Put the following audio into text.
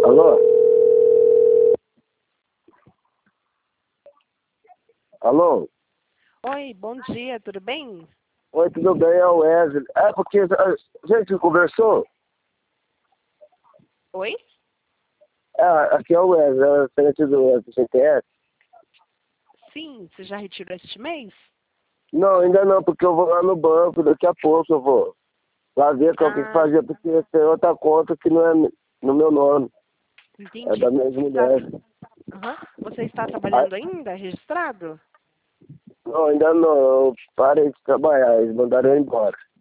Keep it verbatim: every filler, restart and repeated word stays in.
Alô? Alô? Oi, bom dia, tudo bem? Oi, tudo bem? É o Wesley. É porque a gente conversou? Oi? É, aqui é o Wesley, é o gerente do Wesley, você conhece? Sim, você já retirou este mês? Não, ainda não, porque eu vou lá no banco, daqui a pouco eu vou lá ver qual que Ah, fazia, porque tem outra conta que não é no meu nome, é da entendi. minha Você está, mulher. Aham. Você está Ah, trabalhando ainda, registrado? não, ainda não, eu parei de trabalhar, eles mandaram eu embora.